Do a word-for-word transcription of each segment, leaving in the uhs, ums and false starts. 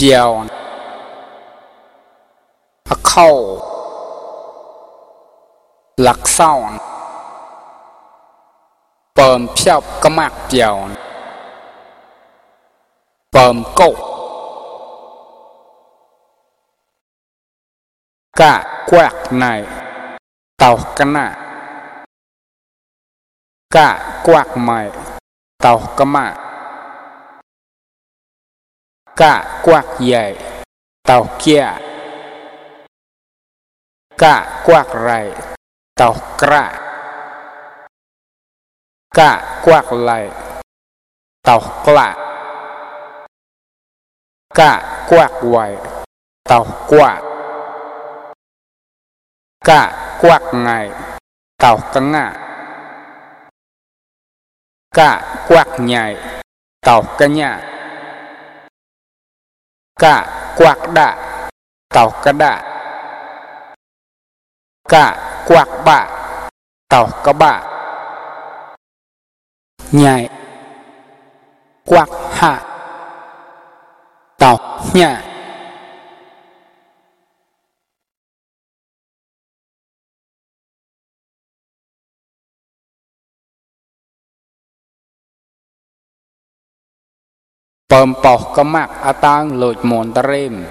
bèo a khâu lạc sau bờm phiêu cái mặt bèo bờm cổ cả quạt này tàu cái nạ cả quạt mày tàu cái mạ cả quạt dày tàu kia cả quạt rải tàu kra cả quạt lại tàu klạ cả quạt quải tàu quạ cả quạt ngày tàu căng ngạ cả quạt nhảy tàu cá nhạ cả quạt đạ tàu cá đạ cả quạt bạ tàu cá bạ nhảy quạt hạ tàu nhạ bờm bọc cái mặt a tang lột mòn ta rêm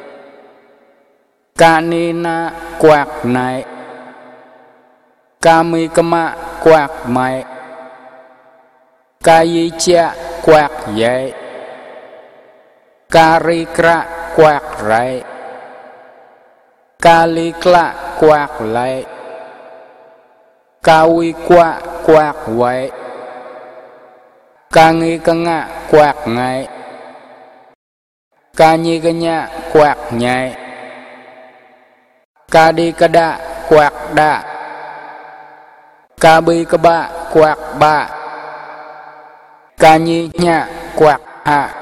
ca ni na quạt này ca mi cái mạ quạt mày ca y cha quạt dậy ca ri kra quạt rải ca li kla quạt lại ca uy qua quạt vậy ca nghi ca ngạ quạt ngay ca nhi ca nhạ quạt nhảy ca đi ca đạ quạt đạ ca bi ca bạ quạt bạ ca nhi nhạ quạt hạ